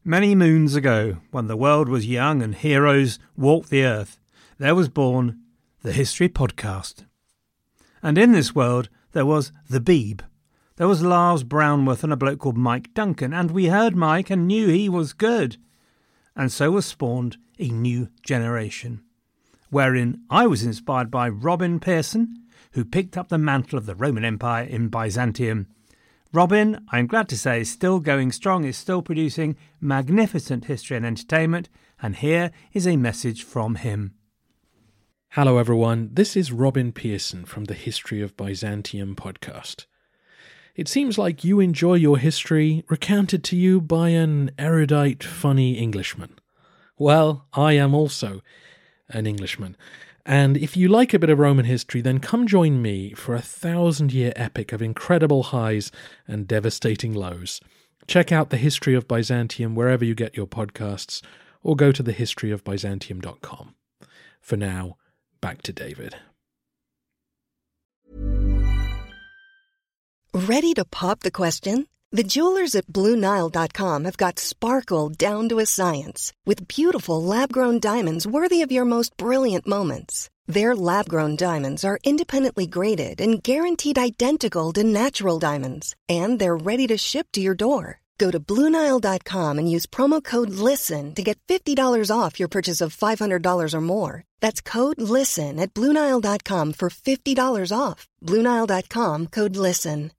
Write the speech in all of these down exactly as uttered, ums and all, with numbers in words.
Many moons ago, when the world was young and heroes walked the earth, there was born the History Podcast. And in this world, there was the Beeb. There was Lars Brownworth and a bloke called Mike Duncan, and we heard Mike and knew he was good. And so was spawned a new generation, wherein I was inspired by Robin Pearson, who picked up the mantle of the Roman Empire in Byzantium. Robin, I'm glad to say, is still going strong, is still producing magnificent history and entertainment, and here is a message from him. Hello everyone, this is Robin Pearson from the History of Byzantium podcast. It seems like you enjoy your history recounted to you by an erudite, funny Englishman. Well, I am also an Englishman. And if you like a bit of Roman history, then come join me for a thousand-year epic of incredible highs and devastating lows. Check out The History of Byzantium wherever you get your podcasts, or go to the history of byzantium dot com. For now, back to David. Ready to pop the question? The jewelers at Blue Nile dot com have got sparkle down to a science with beautiful lab-grown diamonds worthy of your most brilliant moments. Their lab-grown diamonds are independently graded and guaranteed identical to natural diamonds, and they're ready to ship to your door. Go to Blue Nile dot com and use promo code LISTEN to get fifty dollars off your purchase of five hundred dollars or more. That's code LISTEN at Blue Nile dot com for fifty dollars off. Blue Nile dot com, code LISTEN.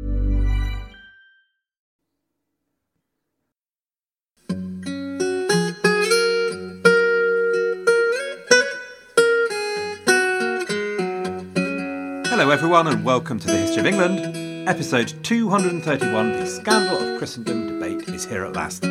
Hello everyone and welcome to the History of England. Episode two hundred thirty-one, The Scandal of Christendom debate is here at last.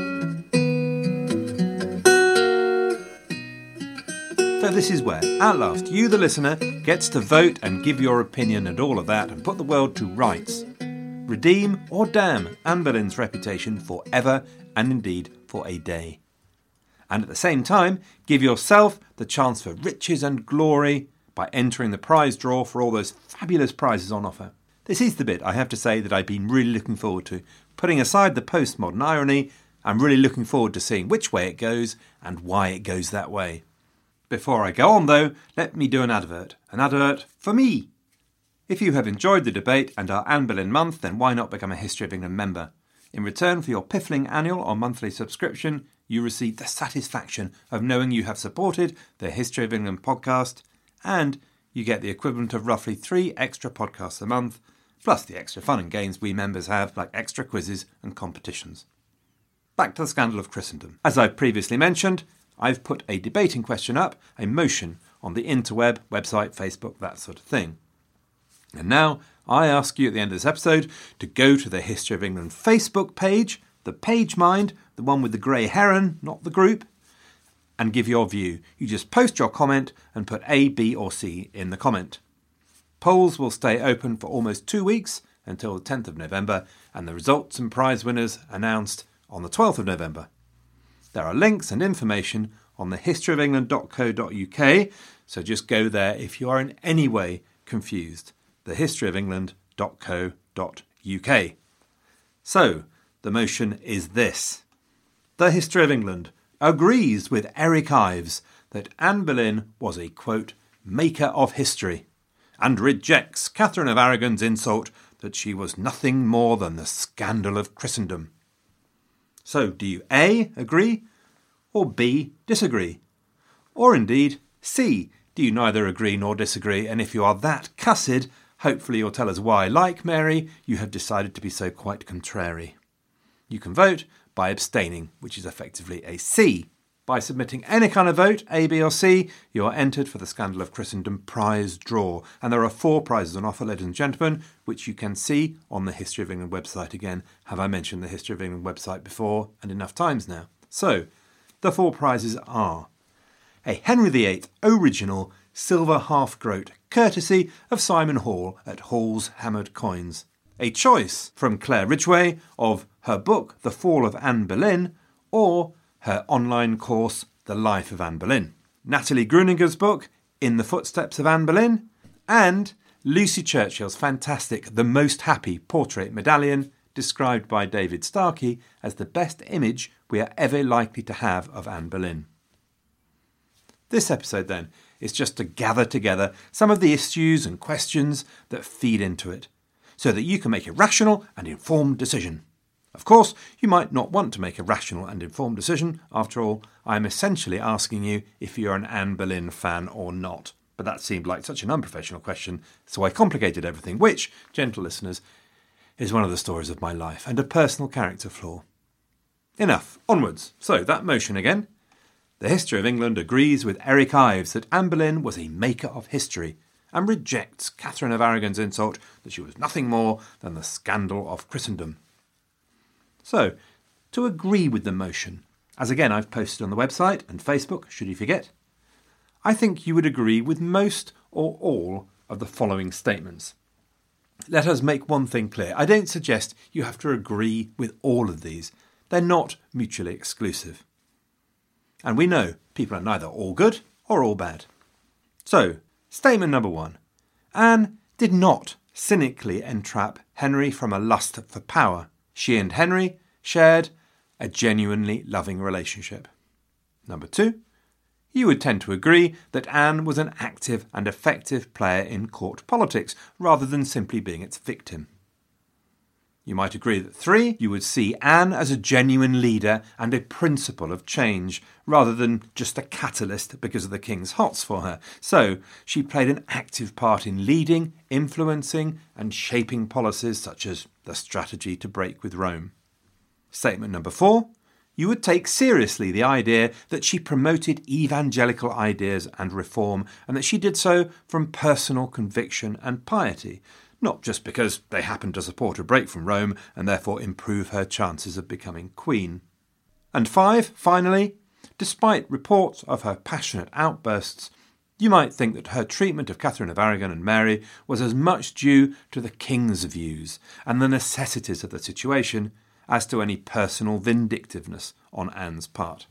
So this is where, at last, you the listener gets to vote and give your opinion and all of that and put the world to rights. Redeem or damn Anne Boleyn's reputation forever and indeed for a day. And at the same time, give yourself the chance for riches and glory by entering the prize draw for all those fabulous prizes on offer. This is the bit, I have to say, that I've been really looking forward to. Putting aside the postmodern irony, I'm really looking forward to seeing which way it goes and why it goes that way. Before I go on though, let me do an advert. An advert for me. If you have enjoyed the debate and our Anne Boleyn month, then why not become a History of England member? In return for your piffling annual or monthly subscription, you receive the satisfaction of knowing you have supported the History of England podcast, and you get the equivalent of roughly three extra podcasts a month, plus the extra fun and games we members have, like extra quizzes and competitions. Back to the Scandal of Christendom. As I've previously mentioned, I've put a debating question up, a motion, on the interweb, website, Facebook, that sort of thing. And now I ask you at the end of this episode to go to the History of England Facebook page, the page mind, the one with the grey heron, not the group, and give your view. You just post your comment and put A, B or C in the comment. Polls will stay open for almost two weeks until the tenth of November, and the results and prize winners announced on the twelfth of November. There are links and information on the history of england dot co dot uk, so just go there if you are in any way confused. the history of england dot co dot uk. So, the motion is this. The History of England agrees with Eric Ives that Anne Boleyn was a, quote, maker of history, and rejects Catherine of Aragon's insult that she was nothing more than the scandal of Christendom. So do you A, agree, or B, disagree? Or indeed, C, do you neither agree nor disagree, and if you are that cussed, hopefully you'll tell us why, like Mary, you have decided to be so quite contrary. You can vote by abstaining, which is effectively a C. By submitting any kind of vote, A, B or C, you are entered for the Scandal of Christendom prize draw. And there are four prizes on offer, ladies and gentlemen, which you can see on the History of England website again. Have I mentioned the History of England website before and enough times now? So, the four prizes are a Henry the Eighth original silver half-groat, courtesy of Simon Hall at Hall's Hammered Coins. A choice from Claire Ridgway of her book The Fall of Anne Boleyn, or her online course The Life of Anne Boleyn. Natalie Gruninger's book In the Footsteps of Anne Boleyn, and Lucy Churchill's fantastic The Most Happy Portrait Medallion described by David Starkey as the best image we are ever likely to have of Anne Boleyn. This episode, then, is just to gather together some of the issues and questions that feed into it, so that you can make a rational and informed decision. Of course, you might not want to make a rational and informed decision. After all, I am essentially asking you if you're an Anne Boleyn fan or not. But that seemed like such an unprofessional question, so I complicated everything, which, gentle listeners, is one of the stories of my life and a personal character flaw. Enough. Onwards. So, that motion again. The History of England agrees with Eric Ives that Anne Boleyn was a maker of history and rejects Catherine of Aragon's insult that she was nothing more than the scandal of Christendom. So, to agree with the motion, as again I've posted on the website and Facebook, should you forget, I think you would agree with most or all of the following statements. Let us make one thing clear. I don't suggest you have to agree with all of these. They're not mutually exclusive. And we know people are neither all good or all bad. So, statement number one. Anne did not cynically entrap Henry from a lust for power. She and Henry shared a genuinely loving relationship. Number two. You would tend to agree that Anne was an active and effective player in court politics, rather than simply being its victim. You might agree that three, you would see Anne as a genuine leader and a principle of change, rather than just a catalyst because of the king's hots for her. So, she played an active part in leading, influencing and shaping policies such as the strategy to break with Rome. Statement number four. You would take seriously the idea that she promoted evangelical ideas and reform, and that she did so from personal conviction and piety, not just because they happened to support a break from Rome and therefore improve her chances of becoming queen. And five, finally, despite reports of her passionate outbursts, you might think that her treatment of Catherine of Aragon and Mary was as much due to the king's views and the necessities of the situation as to any personal vindictiveness on Anne's part.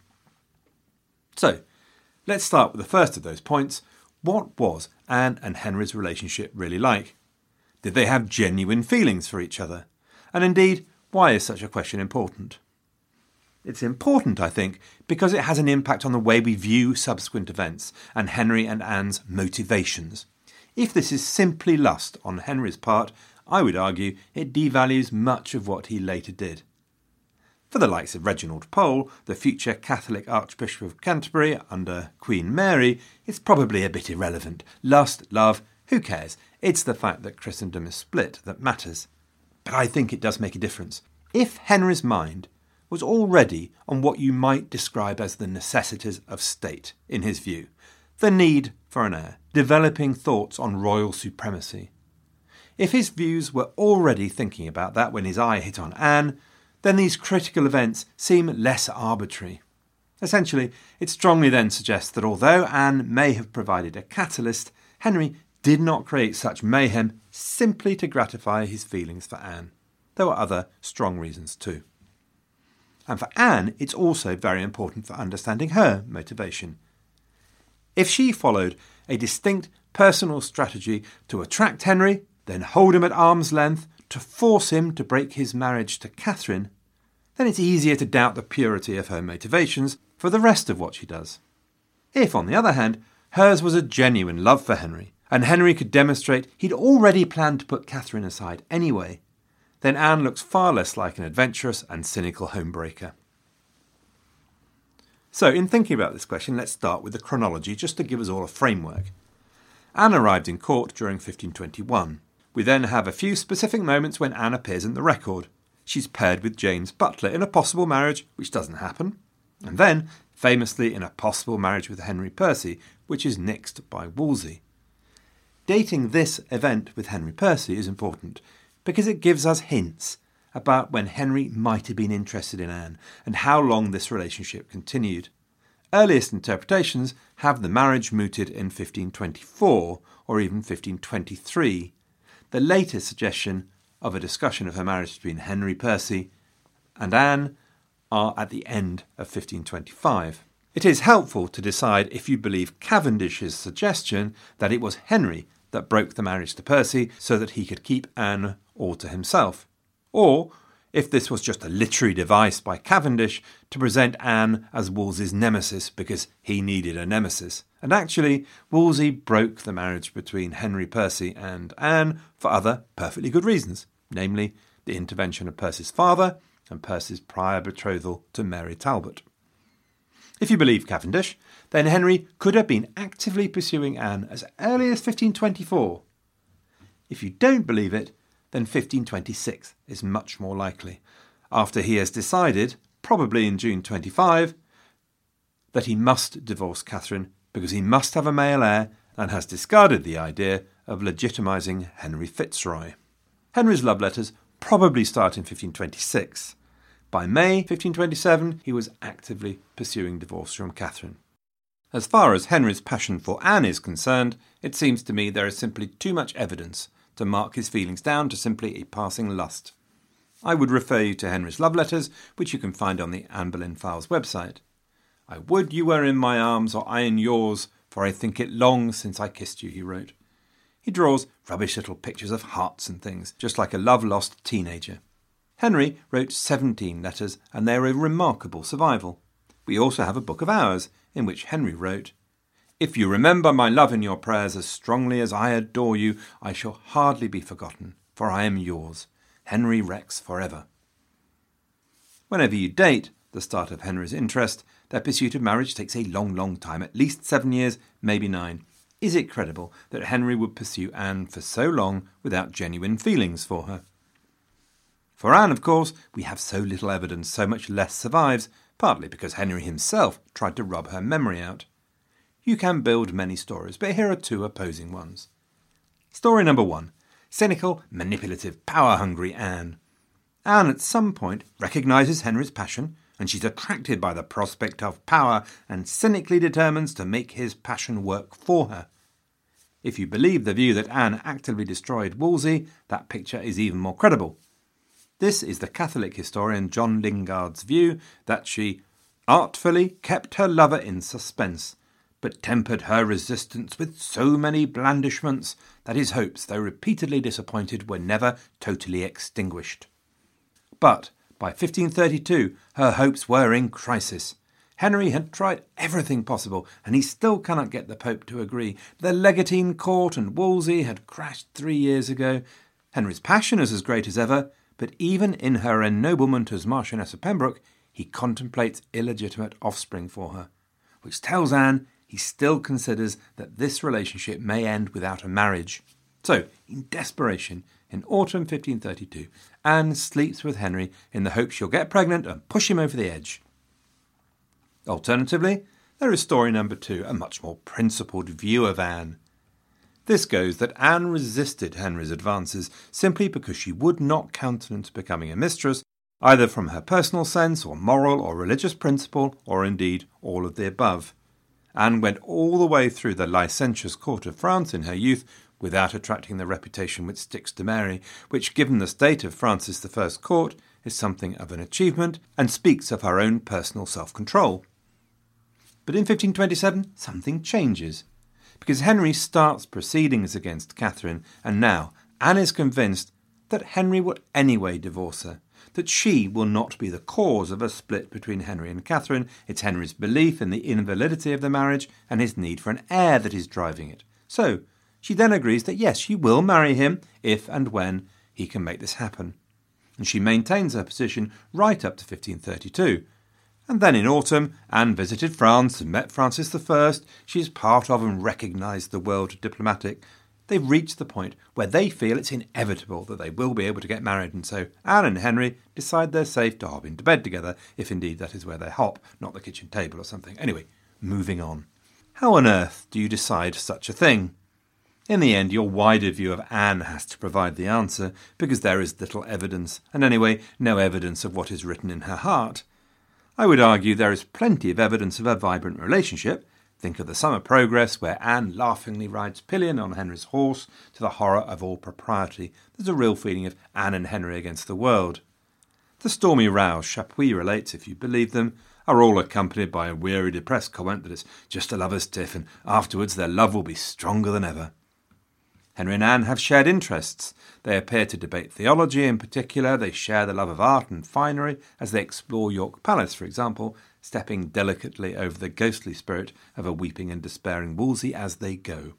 So, let's start with the first of those points. What was Anne and Henry's relationship really like? Did they have genuine feelings for each other? And indeed, why is such a question important? It's important, I think, because it has an impact on the way we view subsequent events and Henry and Anne's motivations. If this is simply lust on Henry's part, I would argue it devalues much of what he later did. For the likes of Reginald Pole, the future Catholic Archbishop of Canterbury under Queen Mary, it's probably a bit irrelevant. Lust, love, who cares? It's the fact that Christendom is split that matters. But I think it does make a difference. If Henry's mind was already on what you might describe as the necessities of state, in his view, the need for an heir, developing thoughts on royal supremacy. If his views were already thinking about that when his eye hit on Anne, then these critical events seem less arbitrary. Essentially, it strongly then suggests that although Anne may have provided a catalyst, Henry did not create such mayhem simply to gratify his feelings for Anne. There were other strong reasons too. And for Anne, it's also very important for understanding her motivation. If she followed a distinct personal strategy to attract Henry, then hold him at arm's length, to force him to break his marriage to Catherine, then it's easier to doubt the purity of her motivations for the rest of what she does. If, on the other hand, hers was a genuine love for Henry, and Henry could demonstrate he'd already planned to put Catherine aside anyway, then Anne looks far less like an adventurous and cynical homebreaker. So, in thinking about this question, let's start with the chronology, just to give us all a framework. Anne arrived in court during fifteen twenty-one. We then have a few specific moments when Anne appears in the record. She's paired with James Butler in a possible marriage, which doesn't happen, and then, famously, in a possible marriage with Henry Percy, which is nixed by Wolsey. Dating this event with Henry Percy is important, because it gives us hints about when Henry might have been interested in Anne, and how long this relationship continued. Earliest interpretations have the marriage mooted in fifteen twenty-four, or even fifteen twenty-three. The latest suggestion of a discussion of her marriage between Henry Percy and Anne are at the end of fifteen twenty-five. It is helpful to decide if you believe Cavendish's suggestion that it was Henry that broke the marriage to Percy so that he could keep Anne all to himself, or if this was just a literary device by Cavendish to present Anne as Wolsey's nemesis because he needed a nemesis. And actually, Wolsey broke the marriage between Henry Percy and Anne for other perfectly good reasons, namely the intervention of Percy's father and Percy's prior betrothal to Mary Talbot. If you believe Cavendish, then Henry could have been actively pursuing Anne as early as fifteen twenty-four. If you don't believe it, then fifteen twenty-six is much more likely, after he has decided, probably in June twenty-five, that he must divorce Catherine because he must have a male heir and has discarded the idea of legitimising Henry Fitzroy. Henry's love letters probably start in fifteen twenty-six. By May fifteen twenty-seven, he was actively pursuing divorce from Catherine. As far as Henry's passion for Anne is concerned, it seems to me there is simply too much evidence to mark his feelings down to simply a passing lust. I would refer you to Henry's love letters, which you can find on the Anne Boleyn Files website. "I would you were in my arms or I in yours, for I think it long since I kissed you," he wrote. He draws rubbish little pictures of hearts and things, just like a love-lost teenager. Henry wrote seventeen letters, and they are a remarkable survival. We also have a Book of Hours, in which Henry wrote, "If you remember my love in your prayers as strongly as I adore you, I shall hardly be forgotten, for I am yours, Henry Rex forever." Whenever you date the start of Henry's interest, their pursuit of marriage takes a long, long time, at least seven years, maybe nine. Is it credible that Henry would pursue Anne for so long without genuine feelings for her? For Anne, of course, we have so little evidence, so much less survives, partly because Henry himself tried to rub her memory out. You can build many stories, but here are two opposing ones. Story number one. Cynical, manipulative, power-hungry Anne. Anne at some point recognises Henry's passion, and she's attracted by the prospect of power and cynically determines to make his passion work for her. If you believe the view that Anne actively destroyed Wolsey, that picture is even more credible. This is the Catholic historian John Lingard's view that she artfully kept her lover in suspense, but tempered her resistance with so many blandishments that his hopes, though repeatedly disappointed, were never totally extinguished. But by fifteen thirty-two, her hopes were in crisis. Henry had tried everything possible, and he still cannot get the Pope to agree. The Legatine Court and Wolsey had crashed three years ago. Henry's passion is as great as ever, but even in her ennoblement as Marchioness of Pembroke, he contemplates illegitimate offspring for her, which tells Anne he still considers that this relationship may end without a marriage. So, in desperation, in autumn fifteen thirty-two, Anne sleeps with Henry in the hope she'll get pregnant and push him over the edge. Alternatively, there is story number two, a much more principled view of Anne. This goes that Anne resisted Henry's advances simply because she would not countenance becoming a mistress, either from her personal sense or moral or religious principle, or indeed all of the above. Anne went all the way through the licentious court of France in her youth without attracting the reputation which sticks to Mary, which, given the state of Francis the First's court, is something of an achievement and speaks of her own personal self-control. But in fifteen twenty-seven, something changes, because Henry starts proceedings against Catherine, and now Anne is convinced that Henry will anyway divorce her, that she will not be the cause of a split between Henry and Catherine. It's Henry's belief in the invalidity of the marriage and his need for an heir that is driving it. So she then agrees that yes, she will marry him if and when he can make this happen. And she maintains her position right up to fifteen thirty-two. And then in autumn, Anne visited France and met Francis the First. She is part of and recognised the world diplomatic. They've reached the point where they feel it's inevitable that they will be able to get married, and so Anne and Henry decide they're safe to hop into bed together, if indeed that is where they hop, not the kitchen table or something. Anyway, moving on. How on earth do you decide such a thing? In the end, your wider view of Anne has to provide the answer, because there is little evidence, and anyway, no evidence of what is written in her heart. I would argue there is plenty of evidence of a vibrant relationship. Think of the Summer Progress, where Anne laughingly rides pillion on Henry's horse to the horror of all propriety. There's a real feeling of Anne and Henry against the world. The stormy rows Chapuis relates, if you believe them, are all accompanied by a weary, depressed comment that it's just a lover's tiff, and afterwards their love will be stronger than ever. Henry and Anne have shared interests. They appear to debate theology in particular. They share the love of art and finery as they explore York Palace, for example, stepping delicately over the ghostly spirit of a weeping and despairing Wolsey as they go.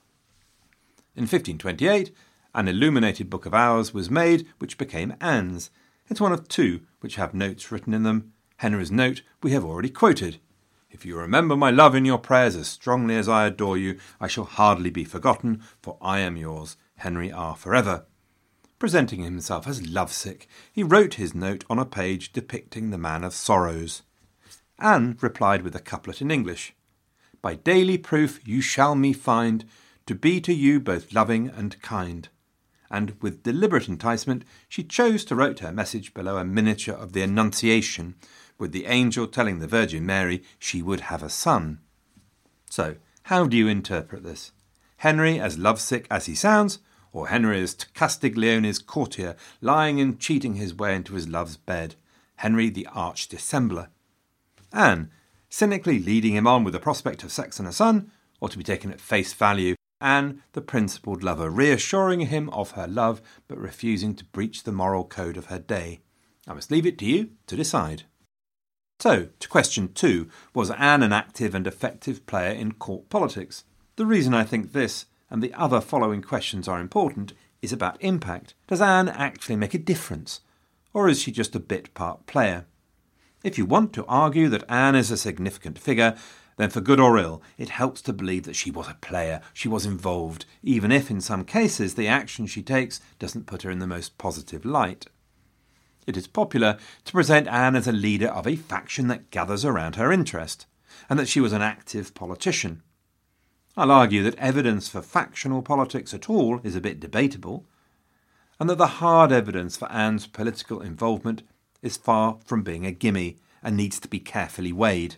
In fifteen twenty-eight, an illuminated Book of Hours was made, which became Anne's. It's one of two which have notes written in them. Henry's note we have already quoted. If you remember my love in your prayers as strongly as I adore you, I shall hardly be forgotten, for I am yours, Henry R. forever. Presenting himself as lovesick, he wrote his note on a page depicting the man of sorrows. Anne replied with a couplet in English. By daily proof you shall me find, to be to you both loving and kind. And with deliberate enticement, she chose to write her message below a miniature of the Annunciation, with the angel telling the Virgin Mary she would have a son. So, how do you interpret this? Henry as lovesick as he sounds, or Henry as Castiglione's courtier, lying and cheating his way into his love's bed? Henry the arch-dissembler. Anne, cynically leading him on with the prospect of sex and a son, or to be taken at face value, Anne, the principled lover, reassuring him of her love, but refusing to breach the moral code of her day. I must leave it to you to decide. So, to question two, was Anne an active and effective player in court politics? The reason I think this and the other following questions are important is about impact. Does Anne actually make a difference? Or is she just a bit-part player? If you want to argue that Anne is a significant figure, then for good or ill, it helps to believe that she was a player, she was involved, even if in some cases the action she takes doesn't put her in the most positive light. It is popular to present Anne as a leader of a faction that gathers around her interest, and that she was an active politician. I'll argue that evidence for factional politics at all is a bit debatable, and that the hard evidence for Anne's political involvement is far from being a gimme and needs to be carefully weighed.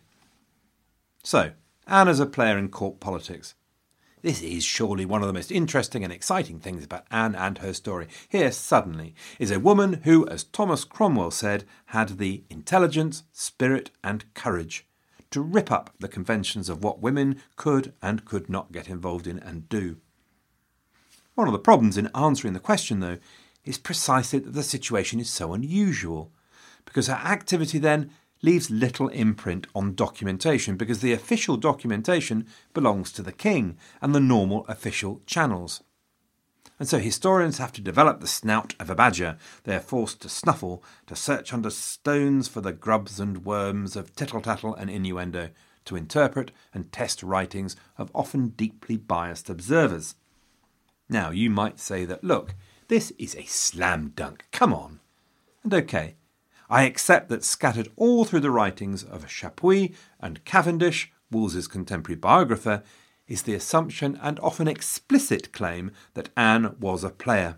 So, Anne as a player in court politics. This is surely one of the most interesting and exciting things about Anne and her story. Here, suddenly, is a woman who, as Thomas Cromwell said, had the intelligence, spirit and courage to rip up the conventions of what women could and could not get involved in and do. One of the problems in answering the question, though, is precisely that the situation is so unusual, because her activity then leaves little imprint on documentation, because the official documentation belongs to the king and the normal official channels. And so historians have to develop the snout of a badger. They are forced to snuffle, to search under stones for the grubs and worms of tittle-tattle and innuendo, to interpret and test writings of often deeply biased observers. Now, you might say that, look, this is a slam dunk, come on. And okay, I accept that scattered all through the writings of Chapuis and Cavendish, Wolsey's contemporary biographer, is the assumption and often explicit claim that Anne was a player.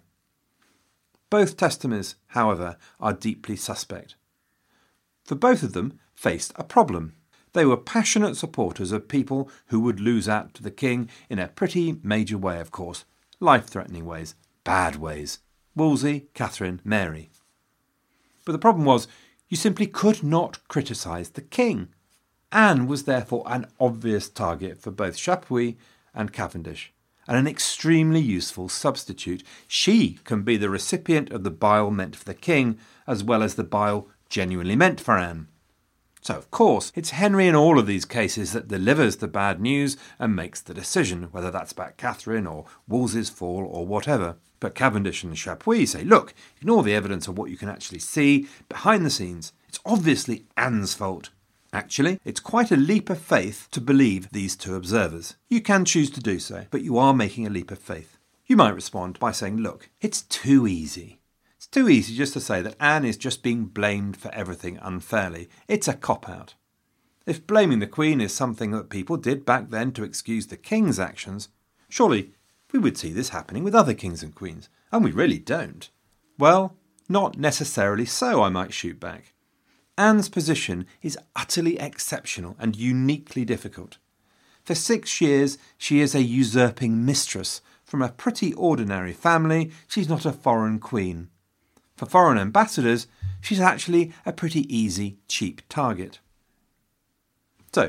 Both testimonies, however, are deeply suspect. For both of them faced a problem. They were passionate supporters of people who would lose out to the king in a pretty major way, of course. Life-threatening ways, bad ways. Wolsey, Catherine, Mary. But the problem was, you simply could not criticise the king. Anne was therefore an obvious target for both Chapuis and Cavendish, and an extremely useful substitute. She can be the recipient of the bile meant for the king, as well as the bile genuinely meant for Anne. So, of course, it's Henry in all of these cases that delivers the bad news and makes the decision, whether that's about Catherine or Wolsey's fall or whatever. But Cavendish and Chapuis say, look, ignore the evidence of what you can actually see behind the scenes. It's obviously Anne's fault. Actually, it's quite a leap of faith to believe these two observers. You can choose to do so, but you are making a leap of faith. You might respond by saying, look, it's too easy. It's too easy just to say that Anne is just being blamed for everything unfairly. It's a cop-out. If blaming the Queen is something that people did back then to excuse the King's actions, surely we would see this happening with other kings and queens, and we really don't. Well, not necessarily so, I might shoot back. Anne's position is utterly exceptional and uniquely difficult. For six years, she is a usurping mistress. From a pretty ordinary family, she's not a foreign queen. For foreign ambassadors, she's actually a pretty easy, cheap target. So,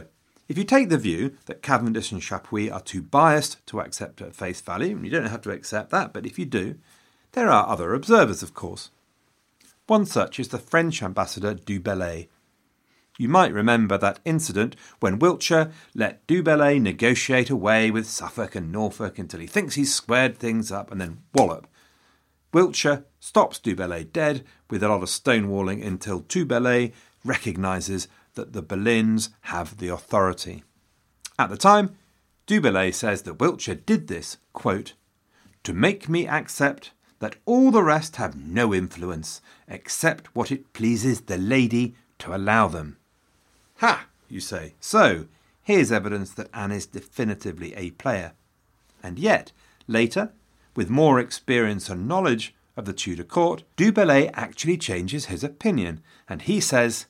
If you take the view that Cavendish and Chapuis are too biased to accept at face value, and you don't have to accept that, but if you do, there are other observers, of course. One such is the French ambassador Du Bellay. You might remember that incident when Wiltshire let Du Bellay negotiate away with Suffolk and Norfolk until he thinks he's squared things up, and then wallop. Wiltshire stops Du Bellay dead with a lot of stonewalling until Du Bellay recognises that the Boleyns have the authority. At the time, Du Bellay says that Wiltshire did this, quote, to make me accept that all the rest have no influence, except what it pleases the lady to allow them. Ha, you say. So, here's evidence that Anne is definitively a player. And yet, later, with more experience and knowledge of the Tudor court, Du Bellay actually changes his opinion, and he says,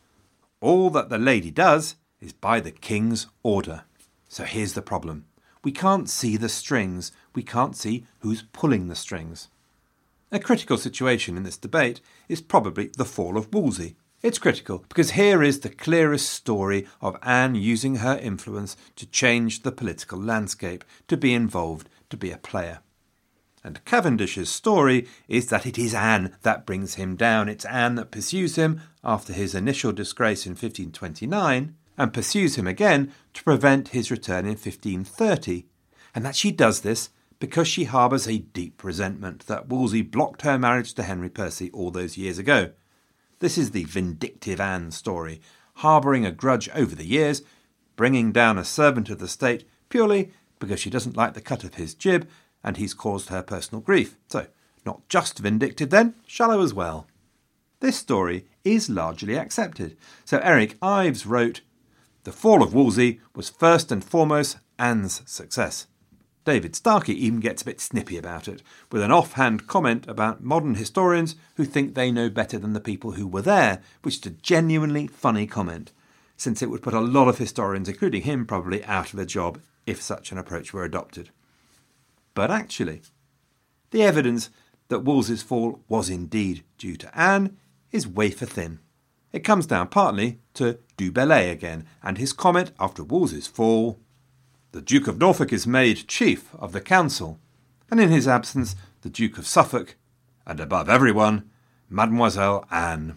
all that the lady does is by the king's order. So here's the problem. We can't see the strings. We can't see who's pulling the strings. A critical situation in this debate is probably the fall of Wolsey. It's critical because here is the clearest story of Anne using her influence to change the political landscape, to be involved, to be a player. And Cavendish's story is that it is Anne that brings him down. It's Anne that pursues him after his initial disgrace in fifteen twenty-nine and pursues him again to prevent his return in fifteen thirty. And that she does this because she harbours a deep resentment that Wolsey blocked her marriage to Henry Percy all those years ago. This is the vindictive Anne story, harbouring a grudge over the years, bringing down a servant of the state purely because she doesn't like the cut of his jib and he's caused her personal grief. So, not just vindictive then, shallow as well. This story is largely accepted. So Eric Ives wrote, the fall of Wolsey was first and foremost Anne's success. David Starkey even gets a bit snippy about it, with an offhand comment about modern historians who think they know better than the people who were there, which is a genuinely funny comment, since it would put a lot of historians, including him, probably out of a job if such an approach were adopted. But actually, the evidence that Wolsey's fall was indeed due to Anne is wafer thin. It comes down partly to Du Bellay again, and his comment after Wolsey's fall, the Duke of Norfolk is made chief of the council, and in his absence the Duke of Suffolk, and above everyone, Mademoiselle Anne.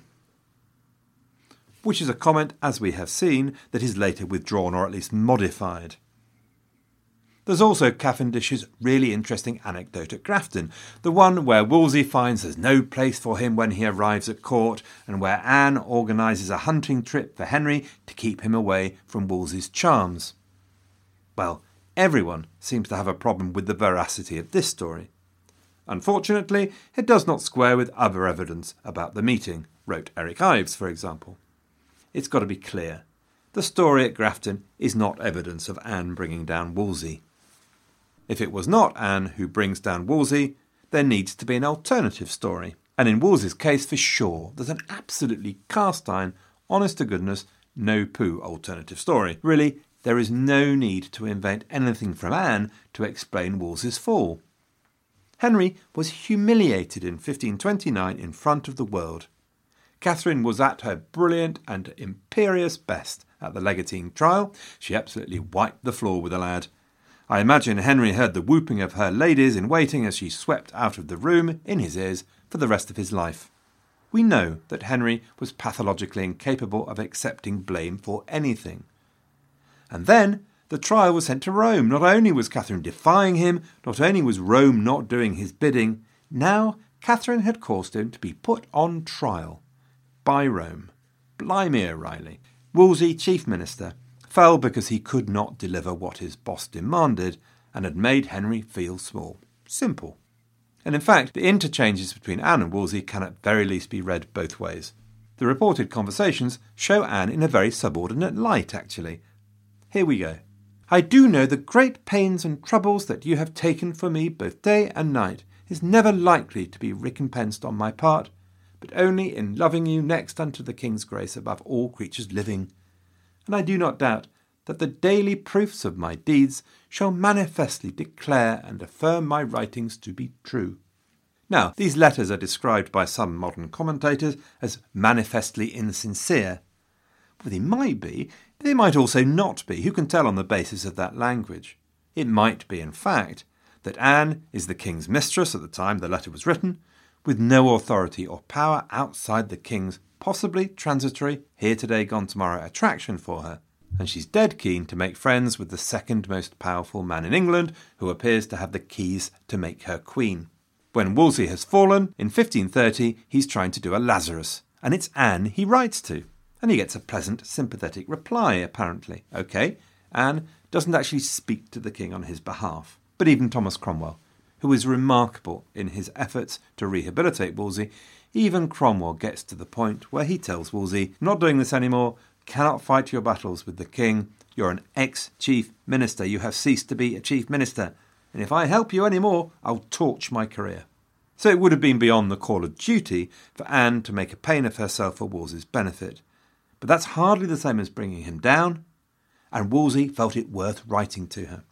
Which is a comment, as we have seen, that is later withdrawn or at least modified. There's also Cavendish's really interesting anecdote at Grafton, the one where Wolsey finds there's no place for him when he arrives at court, and where Anne organises a hunting trip for Henry to keep him away from Wolsey's charms. Well, everyone seems to have a problem with the veracity of this story. Unfortunately, it does not square with other evidence about the meeting, wrote Eric Ives, for example. It's got to be clear. The story at Grafton is not evidence of Anne bringing down Wolsey. If it was not Anne who brings down Wolsey, there needs to be an alternative story. And in Wolsey's case, for sure, there's an absolutely cast-iron, honest-to-goodness, no-poo alternative story. Really, there is no need to invent anything from Anne to explain Wolsey's fall. Henry was humiliated in fifteen twenty-nine in front of the world. Catherine was at her brilliant and imperious best at the Legatine trial. She absolutely wiped the floor with the lad. I imagine Henry heard the whooping of her ladies in waiting as she swept out of the room in his ears for the rest of his life. We know that Henry was pathologically incapable of accepting blame for anything. And then the trial was sent to Rome. Not only was Catherine defying him, not only was Rome not doing his bidding, now Catherine had caused him to be put on trial by Rome. Blimey O'Reilly. Wolsey, chief minister, fell because he could not deliver what his boss demanded and had made Henry feel small. Simple. And in fact, the interchanges between Anne and Wolsey can at very least be read both ways. The reported conversations show Anne in a very subordinate light, actually. Here we go. I do know the great pains and troubles that you have taken for me both day and night is never likely to be recompensed on my part, but only in loving you next unto the king's grace above all creatures living. And I do not doubt that the daily proofs of my deeds shall manifestly declare and affirm my writings to be true. Now, these letters are described by some modern commentators as manifestly insincere. Well, they might be, but they might also not be. Who can tell on the basis of that language? It might be, in fact, that Anne is the king's mistress at the time the letter was written, with no authority or power outside the king's possibly transitory, here today, gone tomorrow attraction for her. And she's dead keen to make friends with the second most powerful man in England, who appears to have the keys to make her queen. When Wolsey has fallen, in fifteen thirty, he's trying to do a Lazarus, and it's Anne he writes to. And he gets a pleasant, sympathetic reply, apparently. OK, Anne doesn't actually speak to the king on his behalf. But even Thomas Cromwell, who is remarkable in his efforts to rehabilitate Wolsey, even Cromwell gets to the point where he tells Wolsey, not doing this anymore, cannot fight your battles with the king. You're an ex-chief minister. You have ceased to be a chief minister. And if I help you any more, I'll torch my career. So it would have been beyond the call of duty for Anne to make a pain of herself for Wolsey's benefit. But that's hardly the same as bringing him down, and Wolsey felt it worth writing to her.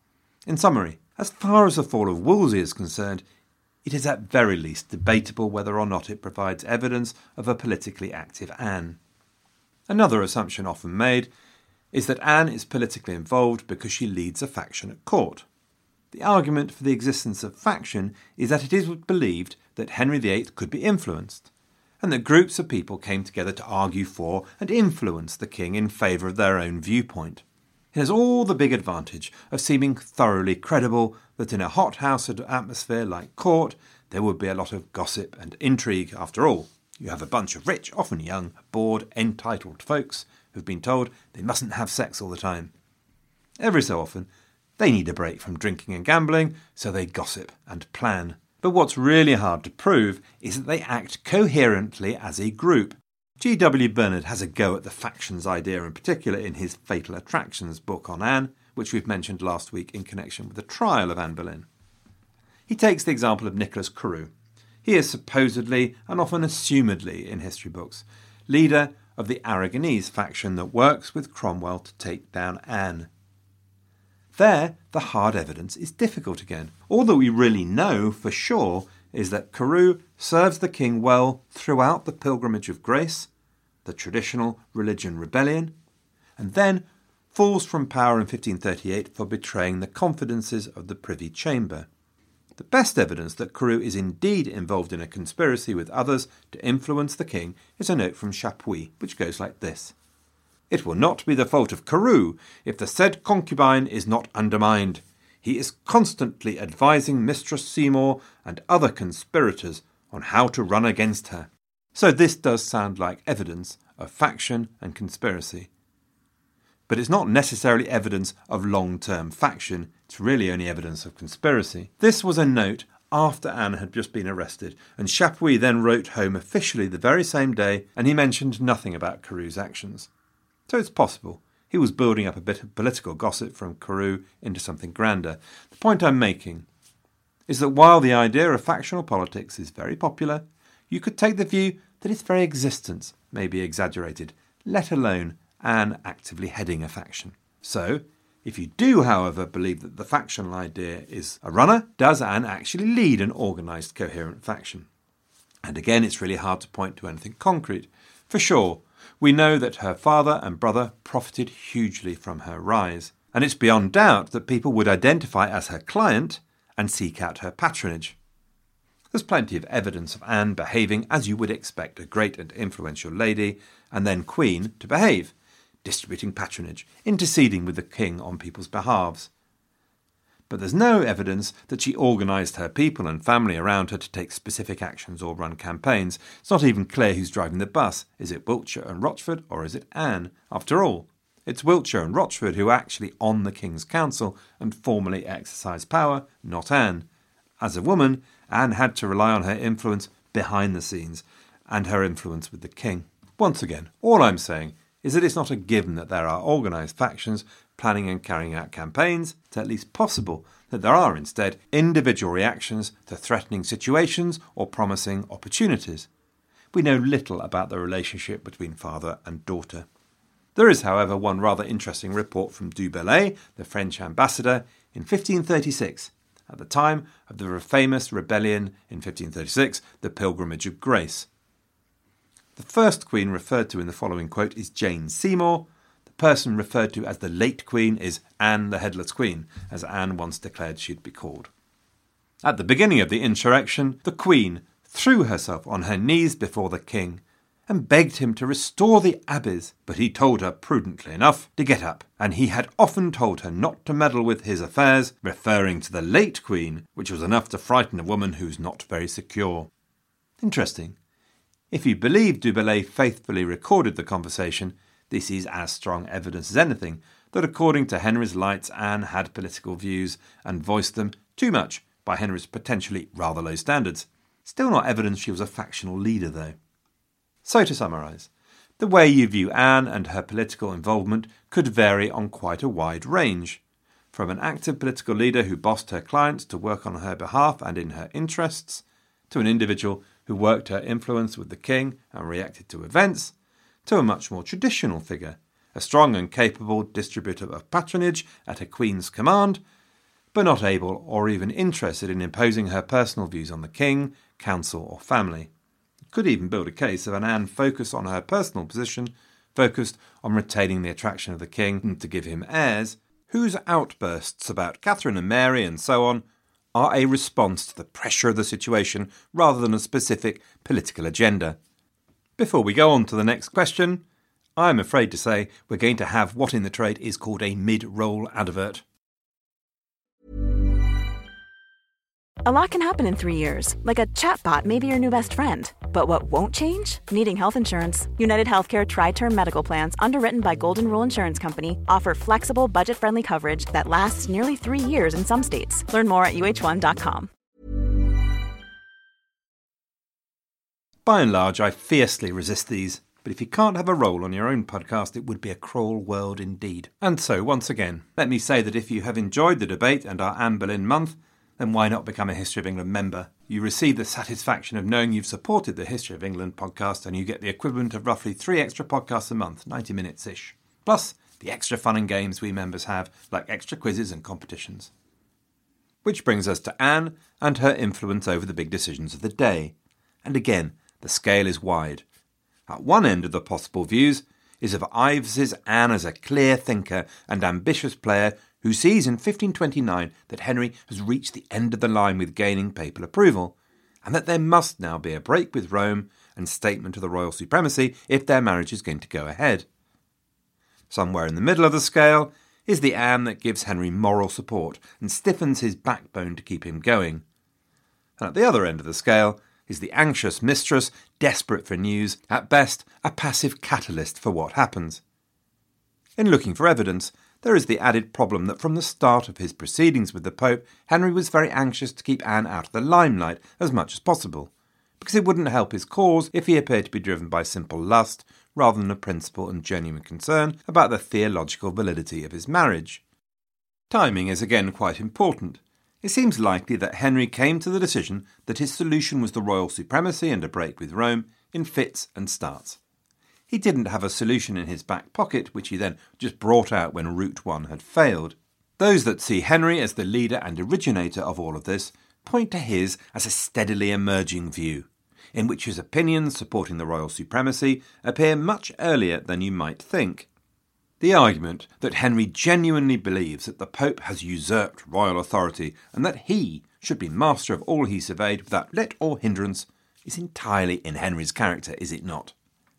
In summary, as far as the fall of Wolsey is concerned, it is at very least debatable whether or not it provides evidence of a politically active Anne. Another assumption often made is that Anne is politically involved because she leads a faction at court. The argument for the existence of faction is that it is believed that Henry the Eighth could be influenced, and that groups of people came together to argue for and influence the king in favour of their own viewpoint. It has all the big advantage of seeming thoroughly credible that in a hothouse atmosphere like court, there would be a lot of gossip and intrigue. After all, you have a bunch of rich, often young, bored, entitled folks who've been told they mustn't have sex all the time. Every so often, they need a break from drinking and gambling, so they gossip and plan. But what's really hard to prove is that they act coherently as a group. G W Bernard has a go at the factions idea in particular in his Fatal Attractions book on Anne, which we've mentioned last week in connection with the trial of Anne Boleyn. He takes the example of Nicholas Carew. He is supposedly, and often assumedly in history books, leader of the Aragonese faction that works with Cromwell to take down Anne. There, the hard evidence is difficult again. All that we really know for sure is that Carew serves the king well throughout the Pilgrimage of Grace, the traditional religion rebellion, and then falls from power in fifteen thirty-eight for betraying the confidences of the Privy Chamber. The best evidence that Carew is indeed involved in a conspiracy with others to influence the king is a note from Chapuis, which goes like this. It will not be the fault of Carew if the said concubine is not undermined. He is constantly advising Mistress Seymour and other conspirators on how to run against her. So this does sound like evidence of faction and conspiracy. But it's not necessarily evidence of long-term faction, it's really only evidence of conspiracy. This was a note after Anne had just been arrested, and Chapuis then wrote home officially the very same day, and he mentioned nothing about Carew's actions. So it's possible he was building up a bit of political gossip from Carew into something grander. The point I'm making is that while the idea of factional politics is very popular, you could take the view that its very existence may be exaggerated, let alone Anne actively heading a faction. So, if you do, however, believe that the factional idea is a runner, does Anne actually lead an organised, coherent faction? And again, it's really hard to point to anything concrete. For sure, we know that her father and brother profited hugely from her rise, and it's beyond doubt that people would identify as her client and seek out her patronage. There's plenty of evidence of Anne behaving as you would expect a great and influential lady, and then queen, to behave, distributing patronage, interceding with the king on people's behalves. But there's no evidence that she organised her people and family around her to take specific actions or run campaigns. It's not even clear who's driving the bus. Is it Wiltshire and Rochford, or is it Anne? After all, it's Wiltshire and Rochford who are actually on the king's council and formally exercise power, not Anne. As a woman, Anne had to rely on her influence behind the scenes and her influence with the king. Once again, all I'm saying is that it's not a given that there are organised factions planning and carrying out campaigns. It's at least possible that there are instead individual reactions to threatening situations or promising opportunities. We know little about the relationship between father and daughter. There is, however, one rather interesting report from Du Bellay, the French ambassador, in fifteen thirty-six, at the time of the famous rebellion in fifteen thirty-six, the Pilgrimage of Grace. The first queen referred to in the following quote is Jane Seymour. The person referred to as the late queen is Anne the Headless Queen, as Anne once declared she'd be called. At the beginning of the insurrection, the queen threw herself on her knees before the king and begged him to restore the abbeys, but he told her prudently enough to get up, and he had often told her not to meddle with his affairs, referring to the late queen, which was enough to frighten a woman who's not very secure. Interesting. If you believe Du Bellay faithfully recorded the conversation, this is as strong evidence as anything that according to Henry's lights, Anne had political views and voiced them too much by Henry's potentially rather low standards. Still not evidence she was a factional leader, though. So to summarise, the way you view Anne and her political involvement could vary on quite a wide range. From an active political leader who bossed her clients to work on her behalf and in her interests, to an individual who worked her influence with the king and reacted to events, to a much more traditional figure, a strong and capable distributor of patronage at a queen's command, but not able or even interested in imposing her personal views on the king, council or family. You could even build a case of an Anne focused on her personal position, focused on retaining the attraction of the king and to give him heirs, whose outbursts about Catherine and Mary and so on are a response to the pressure of the situation rather than a specific political agenda. Before we go on to the next question, I'm afraid to say we're going to have what in the trade is called a mid-roll advert. A lot can happen in three years, like a chatbot may be your new best friend. But what won't change? Needing health insurance. United Healthcare Tri-Term Medical Plans, underwritten by Golden Rule Insurance Company, offer flexible, budget-friendly coverage that lasts nearly three years in some states. Learn more at U H one dot com. By and large, I fiercely resist these, but if you can't have a role on your own podcast, it would be a cruel world indeed. And so, once again, let me say that if you have enjoyed the debate and our Anne Boleyn month, then why not become a History of England member? You receive the satisfaction of knowing you've supported the History of England podcast, and you get the equivalent of roughly three extra podcasts a month, ninety minutes-ish. Plus, the extra fun and games we members have, like extra quizzes and competitions. Which brings us to Anne and her influence over the big decisions of the day. And again, the scale is wide. At one end of the possible views is of Ives's Anne as a clear thinker and ambitious player who sees in fifteen twenty-nine that Henry has reached the end of the line with gaining papal approval, and that there must now be a break with Rome and statement of the royal supremacy if their marriage is going to go ahead. Somewhere in the middle of the scale is the Anne that gives Henry moral support and stiffens his backbone to keep him going. And at the other end of the scale is the anxious mistress, desperate for news, at best a passive catalyst for what happens. In looking for evidence, there is the added problem that from the start of his proceedings with the Pope, Henry was very anxious to keep Anne out of the limelight as much as possible, because it wouldn't help his cause if he appeared to be driven by simple lust rather than a principle and genuine concern about the theological validity of his marriage. Timing is again quite important. It seems likely that Henry came to the decision that his solution was the royal supremacy and a break with Rome in fits and starts. He didn't have a solution in his back pocket, which he then just brought out when Route One had failed. Those that see Henry as the leader and originator of all of this point to his as a steadily emerging view, in which his opinions supporting the royal supremacy appear much earlier than you might think. The argument that Henry genuinely believes that the Pope has usurped royal authority and that he should be master of all he surveyed without let or hindrance is entirely in Henry's character, is it not?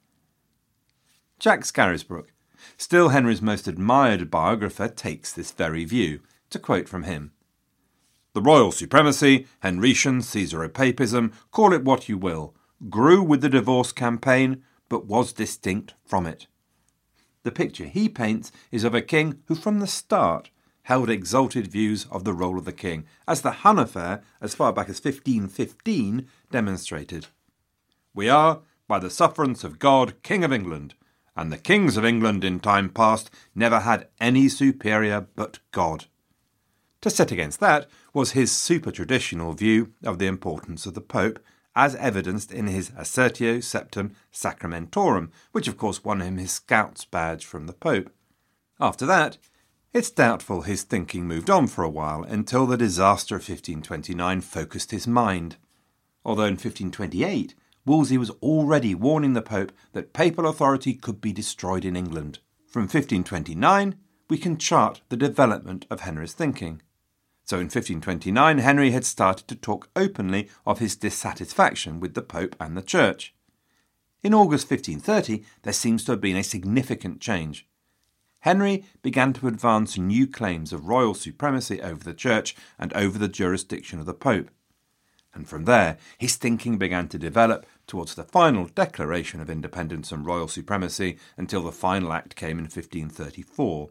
Jack Scarisbrooke, still Henry's most admired biographer, takes this very view. To quote from him, "The royal supremacy, Henrician Caesaropapism, call it what you will, grew with the divorce campaign, but was distinct from it. The picture he paints is of a king who from the start held exalted views of the role of the king, as the Hun affair, as far back as fifteen fifteen, demonstrated. We are, by the sufferance of God, King of England, and the kings of England in time past never had any superior but God." To set against that was his super-traditional view of the importance of the Pope, as evidenced in his Assertio Septem Sacramentorum, which of course won him his Scout's badge from the Pope. After that, it's doubtful his thinking moved on for a while until the disaster of fifteen twenty-nine focused his mind. Although in fifteen twenty-eight, Wolsey was already warning the Pope that papal authority could be destroyed in England. From fifteen twenty-nine, we can chart the development of Henry's thinking. So in fifteen twenty-nine, Henry had started to talk openly of his dissatisfaction with the Pope and the Church. In August fifteen thirty, there seems to have been a significant change. Henry began to advance new claims of royal supremacy over the Church and over the jurisdiction of the Pope. And from there, his thinking began to develop towards the final declaration of independence and royal supremacy until the final act came in fifteen thirty-four.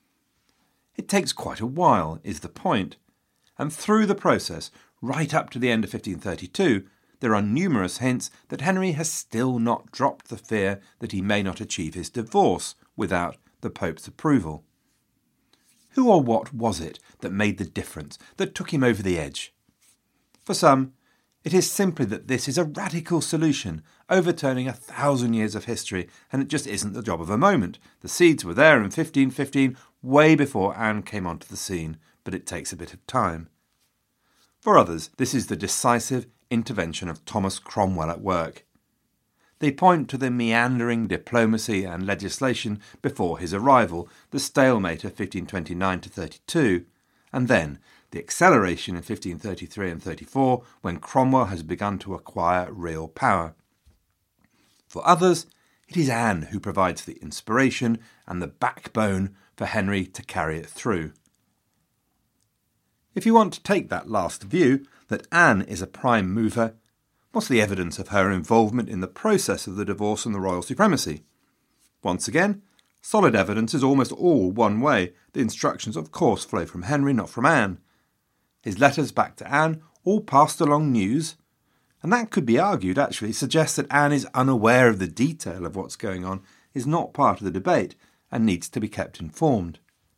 It takes quite a while, is the point. And through the process, right up to the end of fifteen thirty-two, there are numerous hints that Henry has still not dropped the fear that he may not achieve his divorce without the Pope's approval. Who or what was it that made the difference, that took him over the edge? For some, it is simply that this is a radical solution, overturning a thousand years of history, and it just isn't the job of a moment. The seeds were there in fifteen fifteen, way before Anne came onto the scene, but it takes a bit of time. For others, this is the decisive intervention of Thomas Cromwell at work. They point to the meandering diplomacy and legislation before his arrival, the stalemate of fifteen twenty-nine to thirty-two, and then the acceleration in fifteen thirty-three and thirty-four when Cromwell has begun to acquire real power. For others, it is Anne who provides the inspiration and the backbone for Henry to carry it through. If you want to take that last view, that Anne is a prime mover, what's the evidence of her involvement in the process of the divorce and the royal supremacy? Once again, solid evidence is almost all one way. The instructions, of course, flow from Henry, not from Anne. His letters back to Anne all passed along news, and that could be argued actually suggests that Anne is unaware of the detail of what's going on, is not part of the debate, and needs to be kept informed.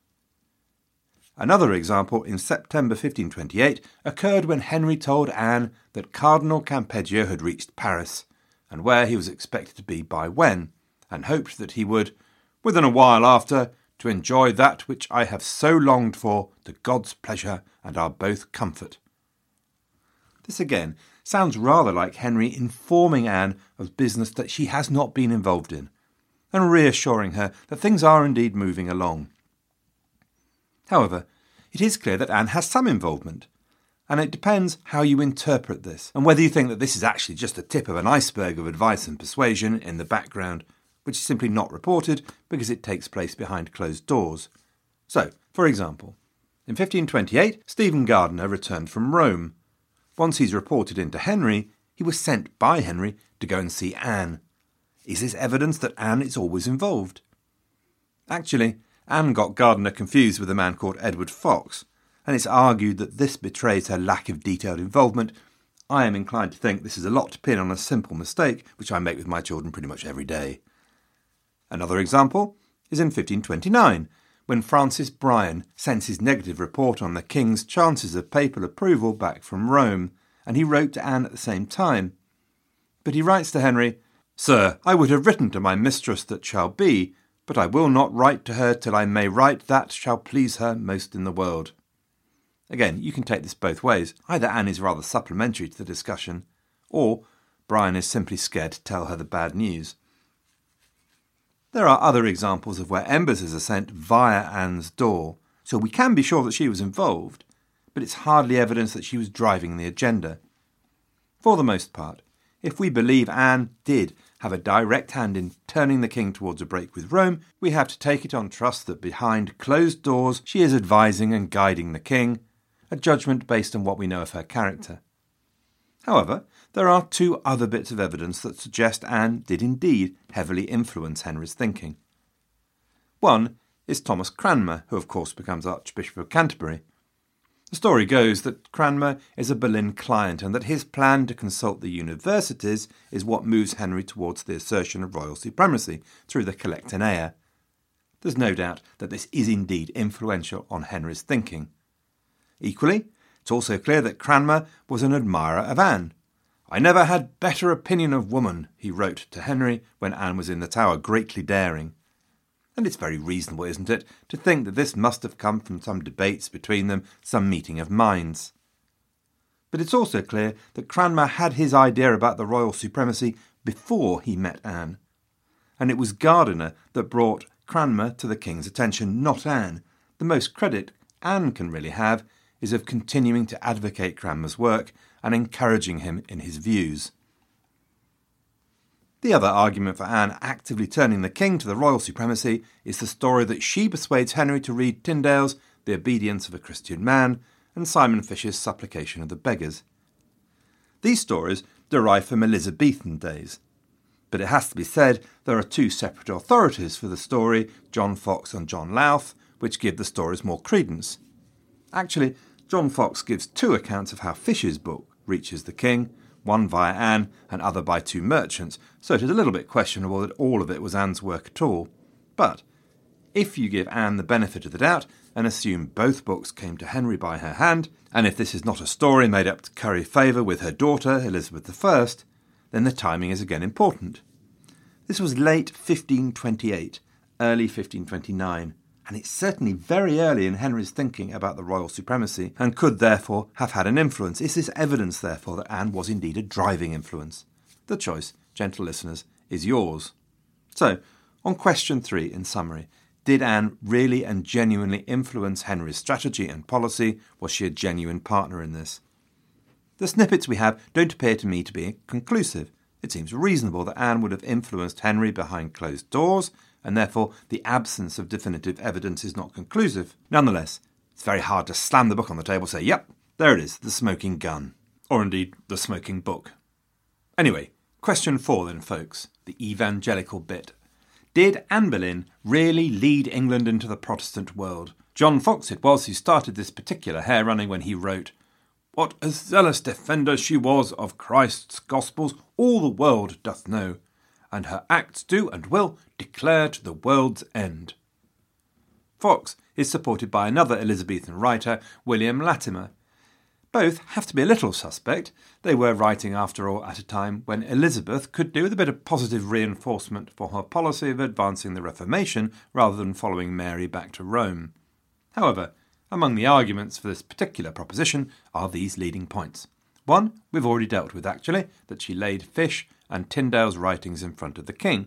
Another example in September fifteen twenty-eight occurred when Henry told Anne that Cardinal Campeggio had reached Paris, and where he was expected to be by when, and hoped that he would, within a while after, to enjoy that which I have so longed for, to God's pleasure and our both comfort. This again sounds rather like Henry informing Anne of business that she has not been involved in, and reassuring her that things are indeed moving along. However, it is clear that Anne has some involvement, and it depends how you interpret this, and whether you think that this is actually just the tip of an iceberg of advice and persuasion in the background, which is simply not reported because it takes place behind closed doors. So, for example, in fifteen twenty-eight, Stephen Gardiner returned from Rome. Once he's reported into Henry, he was sent by Henry to go and see Anne. Is this evidence that Anne is always involved? Actually, Anne got Gardiner confused with a man called Edward Fox, and it's argued that this betrays her lack of detailed involvement. I am inclined to think this is a lot to pin on a simple mistake, which I make with my children pretty much every day. Another example is in fifteen twenty-nine, when Francis Bryan sends his negative report on the king's chances of papal approval back from Rome, and he wrote to Anne at the same time. But he writes to Henry, "Sir, I would have written to my mistress that shall be, but I will not write to her till I may write that shall please her most in the world." Again, you can take this both ways. Either Anne is rather supplementary to the discussion, or Bryan is simply scared to tell her the bad news. There are other examples of where embassies are sent via Anne's door, so we can be sure that she was involved, but it's hardly evidence that she was driving the agenda. For the most part, if we believe Anne did have a direct hand in turning the king towards a break with Rome, we have to take it on trust that behind closed doors she is advising and guiding the king, a judgment based on what we know of her character. However, there are two other bits of evidence that suggest Anne did indeed heavily influence Henry's thinking. One is Thomas Cranmer, who of course becomes Archbishop of Canterbury. The story goes that Cranmer is a Boleyn client and that his plan to consult the universities is what moves Henry towards the assertion of royal supremacy through the Collectanea. There's no doubt that this is indeed influential on Henry's thinking. Equally, it's also clear that Cranmer was an admirer of Anne. "I never had better opinion of woman," he wrote to Henry when Anne was in the Tower, greatly daring. And it's very reasonable, isn't it, to think that this must have come from some debates between them, some meeting of minds. But it's also clear that Cranmer had his idea about the royal supremacy before he met Anne. And it was Gardiner that brought Cranmer to the king's attention, not Anne. The most credit Anne can really have is of continuing to advocate Cranmer's work and encouraging him in his views. The other argument for Anne actively turning the king to the royal supremacy is the story that she persuades Henry to read Tyndale's The Obedience of a Christian Man and Simon Fish's Supplication of the Beggars. These stories derive from Elizabethan days, but it has to be said there are two separate authorities for the story, John Foxe and John Louth, which give the stories more credence. Actually, John Foxe gives two accounts of how Fish's book reaches the king, one via Anne and other by two merchants, so it is a little bit questionable that all of it was Anne's work at all. But if you give Anne the benefit of the doubt and assume both books came to Henry by her hand, and if this is not a story made up to curry favour with her daughter, Elizabeth the First, then the timing is again important. This was late fifteen twenty-eight, early fifteen twenty-nine, and it's certainly very early in Henry's thinking about the royal supremacy, and could therefore have had an influence. Is this evidence, therefore, that Anne was indeed a driving influence? The choice, gentle listeners, is yours. So, on question three, in summary, did Anne really and genuinely influence Henry's strategy and policy? Was she a genuine partner in this? The snippets we have don't appear to me to be conclusive. It seems reasonable that Anne would have influenced Henry behind closed doors, and therefore the absence of definitive evidence is not conclusive. Nonetheless, it's very hard to slam the book on the table and say, yep, there it is, the smoking gun. Or indeed, the smoking book. Anyway, question four then, folks, the evangelical bit. Did Anne Boleyn really lead England into the Protestant world? John Foxe it was who started this particular hair-running when he wrote, "What a zealous defender she was of Christ's Gospels, all the world doth know, and her acts do and will declare to the world's end." Foxe is supported by another Elizabethan writer, William Latimer. Both have to be a little suspect. They were writing, after all, at a time when Elizabeth could do with a bit of positive reinforcement for her policy of advancing the Reformation rather than following Mary back to Rome. However, among the arguments for this particular proposition are these leading points. One, we've already dealt with actually, that she laid Fish and Tyndale's writings in front of the king.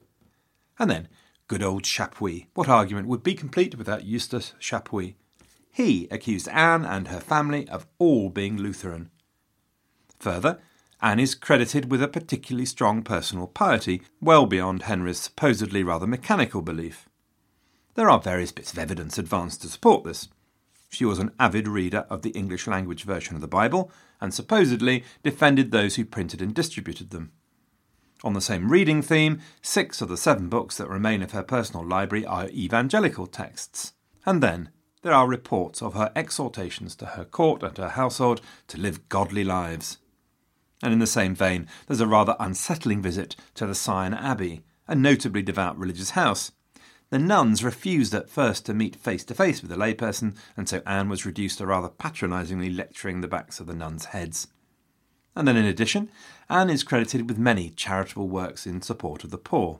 And then, good old Chapuis. What argument would be complete without Eustace Chapuis? He accused Anne and her family of all being Lutheran. Further, Anne is credited with a particularly strong personal piety, well beyond Henry's supposedly rather mechanical belief. There are various bits of evidence advanced to support this. She was an avid reader of the English language version of the Bible, and supposedly defended those who printed and distributed them. On the same reading theme, six of the seven books that remain of her personal library are evangelical texts. And then there are reports of her exhortations to her court and her household to live godly lives. And in the same vein, there's a rather unsettling visit to the Sion Abbey, a notably devout religious house. The nuns refused at first to meet face-to-face with a layperson, and so Anne was reduced to rather patronisingly lecturing the backs of the nuns' heads. And then in addition, Anne is credited with many charitable works in support of the poor.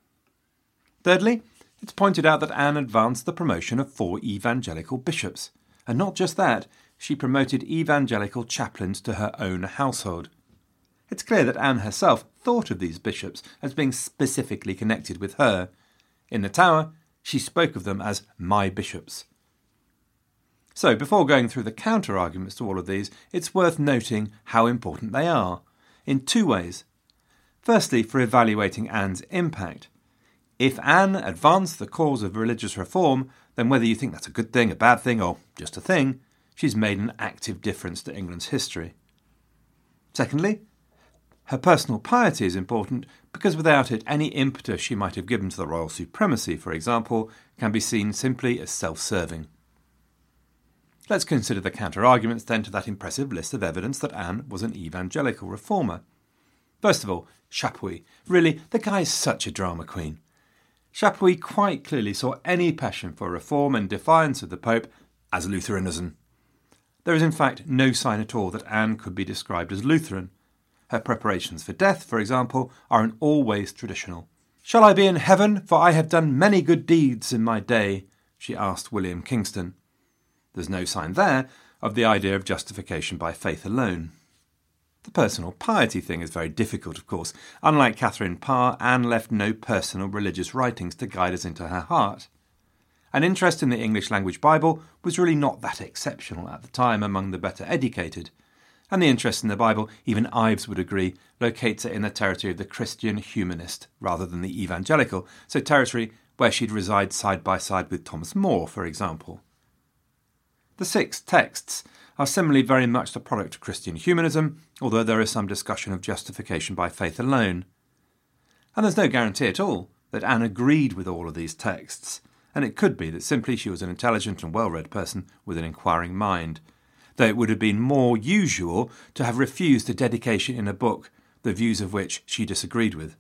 Thirdly, it's pointed out that Anne advanced the promotion of four evangelical bishops. And not just that, she promoted evangelical chaplains to her own household. It's clear that Anne herself thought of these bishops as being specifically connected with her. In the Tower, she spoke of them as my bishops. So, before going through the counter-arguments to all of these, it's worth noting how important they are, in two ways. Firstly, for evaluating Anne's impact. If Anne advanced the cause of religious reform, then whether you think that's a good thing, a bad thing, or just a thing, she's made an active difference to England's history. Secondly, her personal piety is important because without it, any impetus she might have given to the royal supremacy, for example, can be seen simply as self-serving. Let's consider the counter-arguments then to that impressive list of evidence that Anne was an evangelical reformer. First of all, Chapuis. Really, the guy is such a drama queen. Chapuis quite clearly saw any passion for reform and defiance of the Pope as Lutheranism. There is in fact no sign at all that Anne could be described as Lutheran. Her preparations for death, for example, are in all ways traditional. "Shall I be in heaven, for I have done many good deeds in my day?" she asked William Kingston. There's no sign there of the idea of justification by faith alone. The personal piety thing is very difficult, of course. Unlike Catherine Parr, Anne left no personal religious writings to guide us into her heart. An interest in the English language Bible was really not that exceptional at the time among the better educated, and the interest in the Bible, even Ives would agree, locates it in the territory of the Christian humanist rather than the evangelical, so territory where she'd reside side by side with Thomas More, for example. The six texts are similarly very much the product of Christian humanism, although there is some discussion of justification by faith alone. And there's no guarantee at all that Anne agreed with all of these texts, and it could be that simply she was an intelligent and well-read person with an inquiring mind, though it would have been more usual to have refused a dedication in a book the views of which she disagreed with.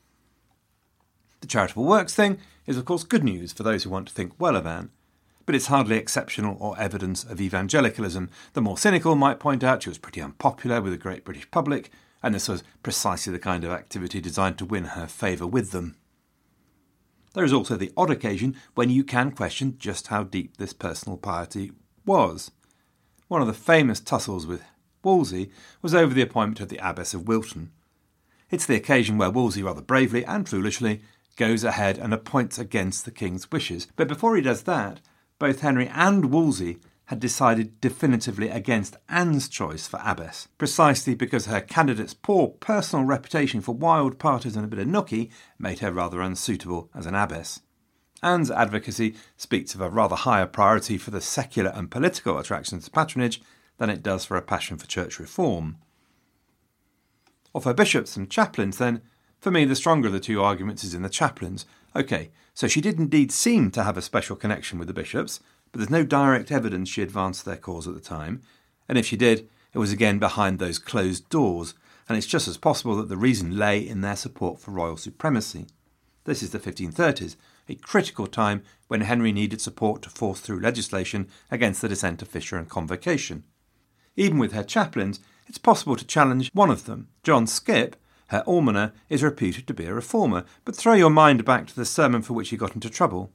The charitable works thing is of course good news for those who want to think well of Anne, but it's hardly exceptional or evidence of evangelicalism. The more cynical might point out she was pretty unpopular with the great British public, and this was precisely the kind of activity designed to win her favour with them. There is also the odd occasion when you can question just how deep this personal piety was. One of the famous tussles with Wolsey was over the appointment of the Abbess of Wilton. It's the occasion where Wolsey rather bravely and foolishly goes ahead and appoints against the king's wishes. But before he does that, both Henry and Wolsey had decided definitively against Anne's choice for abbess, precisely because her candidate's poor personal reputation for wild parties and a bit of nookie made her rather unsuitable as an abbess. Anne's advocacy speaks of a rather higher priority for the secular and political attractions of patronage than it does for a passion for church reform. Of her bishops and chaplains, then, for me the stronger of the two arguments is in the chaplains. OK, so she did indeed seem to have a special connection with the bishops, but there's no direct evidence she advanced their cause at the time, and if she did, it was again behind those closed doors, and it's just as possible that the reason lay in their support for royal supremacy. This is the fifteen thirties, a critical time when Henry needed support to force through legislation against the dissent of Fisher and Convocation. Even with her chaplains, it's possible to challenge one of them. John Skipp, her almoner, is reputed to be a reformer, but throw your mind back to the sermon for which he got into trouble.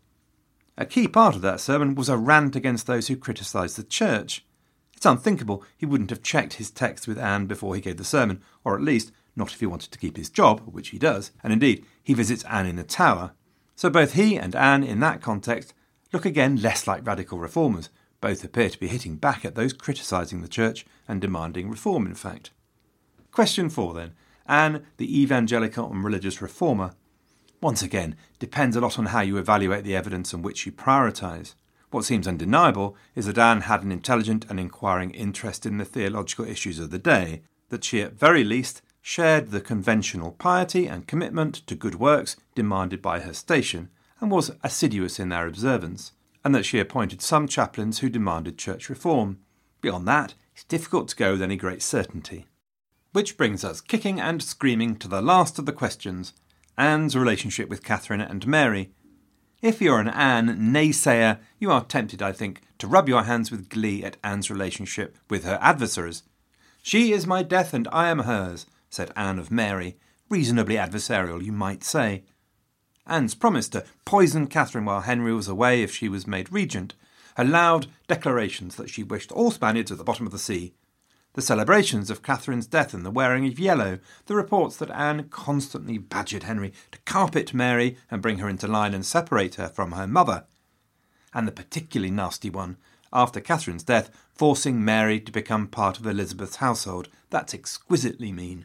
A key part of that sermon was a rant against those who criticised the church. It's unthinkable he wouldn't have checked his text with Anne before he gave the sermon, or at least not if he wanted to keep his job, which he does, and indeed he visits Anne in the Tower. So both he and Anne in that context look again less like radical reformers. Both appear to be hitting back at those criticising the church and demanding reform, in fact. Question four then. Anne, the evangelical and religious reformer. Once again, depends a lot on how you evaluate the evidence and which you prioritise. What seems undeniable is that Anne had an intelligent and inquiring interest in the theological issues of the day, that she at very least shared the conventional piety and commitment to good works demanded by her station, and was assiduous in their observance, and that she appointed some chaplains who demanded church reform. Beyond that, it's difficult to go with any great certainty. Which brings us kicking and screaming to the last of the questions, Anne's relationship with Catherine and Mary. If you're an Anne naysayer, you are tempted, I think, to rub your hands with glee at Anne's relationship with her adversaries. "She is my death and I am hers," said Anne of Mary, reasonably adversarial, you might say. Anne's promise to poison Catherine while Henry was away if she was made regent, her loud declarations that she wished all Spaniards at the bottom of the sea, the celebrations of Catherine's death and the wearing of yellow, the reports that Anne constantly badgered Henry to carpet Mary and bring her into line and separate her from her mother, and the particularly nasty one, after Catherine's death, forcing Mary to become part of Elizabeth's household. That's exquisitely mean.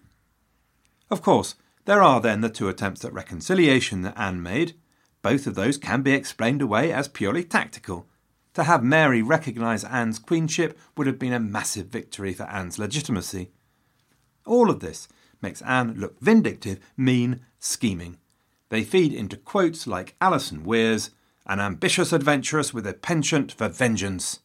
Of course, there are then the two attempts at reconciliation that Anne made. Both of those can be explained away as purely tactical. To have Mary recognise Anne's queenship would have been a massive victory for Anne's legitimacy. All of this makes Anne look vindictive, mean, scheming. They feed into quotes like Alison Weir's, "an ambitious adventuress with a penchant for vengeance."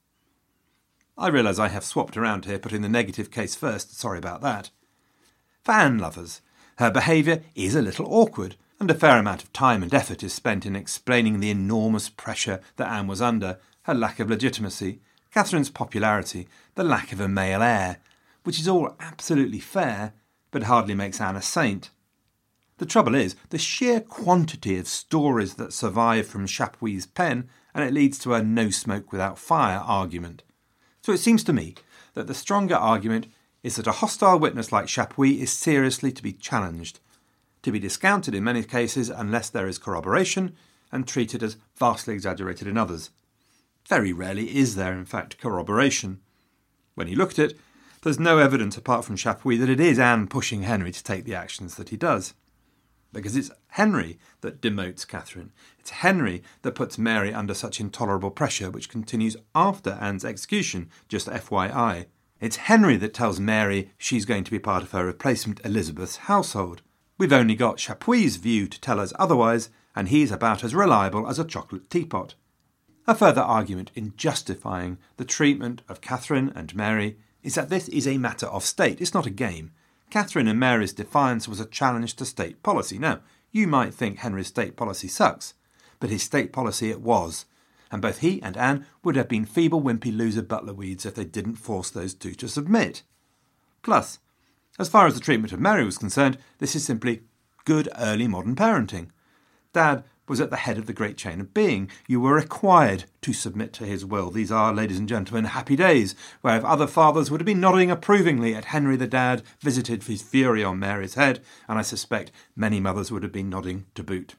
I realise I have swapped around here, putting the negative case first, sorry about that. For Anne lovers, her behaviour is a little awkward, and a fair amount of time and effort is spent in explaining the enormous pressure that Anne was under, her lack of legitimacy, Catherine's popularity, the lack of a male heir, which is all absolutely fair, but hardly makes Anne a saint. The trouble is the sheer quantity of stories that survive from Chapuis's pen, and it leads to a no smoke without fire argument. So it seems to me that the stronger argument is that a hostile witness like Chapuis is seriously to be challenged, to be discounted in many cases unless there is corroboration, and treated as vastly exaggerated in others. Very rarely is there, in fact, corroboration. When you look at it, there's no evidence apart from Chapuis that it is Anne pushing Henry to take the actions that he does. Because it's Henry that demotes Catherine. It's Henry that puts Mary under such intolerable pressure, which continues after Anne's execution, just F Y I. It's Henry that tells Mary she's going to be part of her replacement Elizabeth's household. We've only got Chapuis' view to tell us otherwise, and he's about as reliable as a chocolate teapot. A further argument in justifying the treatment of Catherine and Mary is that this is a matter of state. It's not a game. Catherine and Mary's defiance was a challenge to state policy. Now, you might think Henry's state policy sucks, but his state policy it was, and both he and Anne would have been feeble, wimpy loser butlerweeds if they didn't force those two to submit. Plus, as far as the treatment of Mary was concerned, this is simply good early modern parenting. Dad was at the head of the great chain of being. You were required to submit to his will. These are, ladies and gentlemen, happy days, where if other fathers would have been nodding approvingly at Henry the Dad visited his fury on Mary's head, and I suspect many mothers would have been nodding to boot.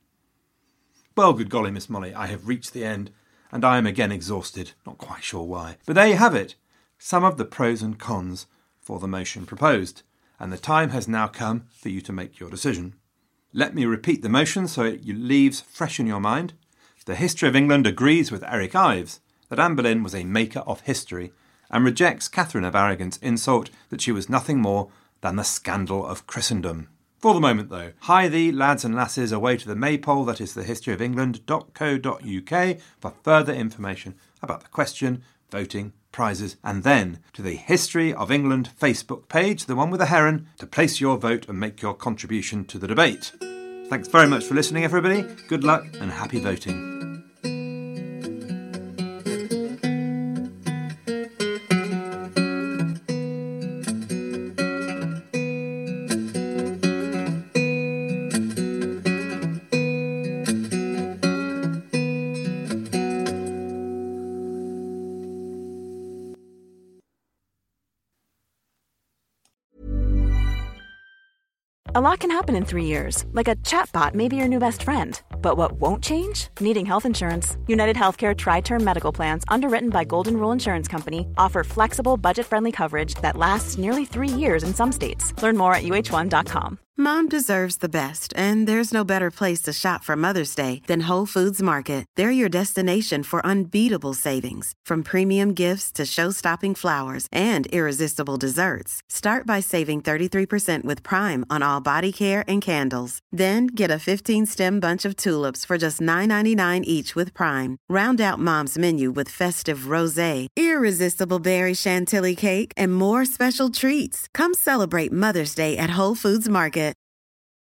Well, good golly, Miss Molly, I have reached the end, and I am again exhausted, not quite sure why. But there you have it, some of the pros and cons for the motion proposed, and the time has now come for you to make your decision. Let me repeat the motion so it leaves fresh in your mind. The History of England agrees with Eric Ives that Anne Boleyn was a maker of history and rejects Catherine of Aragon's insult that she was nothing more than the scandal of Christendom. For the moment, though, hie thee, lads and lasses, away to the Maypole that is the history of england dot co dot uk for further information about the question, voting, prizes, and then to the History of England Facebook page, the one with the heron, to place your vote and make your contribution to the debate. Thanks very much for listening, everybody. Good luck and happy voting. A lot can happen in three years, like a chatbot may be your new best friend. But what won't change? Needing health insurance. United Healthcare Tri-Term Medical Plans, underwritten by Golden Rule Insurance Company, offer flexible, budget-friendly coverage that lasts nearly three years in some states. Learn more at U H one dot com. Mom deserves the best, and there's no better place to shop for Mother's Day than Whole Foods Market. They're your destination for unbeatable savings, from premium gifts to show-stopping flowers and irresistible desserts. Start by saving thirty-three percent with Prime on all body care and candles. Then get a fifteen-stem bunch of tulips for just nine ninety-nine each with Prime. Round out Mom's menu with festive rosé, irresistible berry chantilly cake, and more special treats. Come celebrate Mother's Day at Whole Foods Market.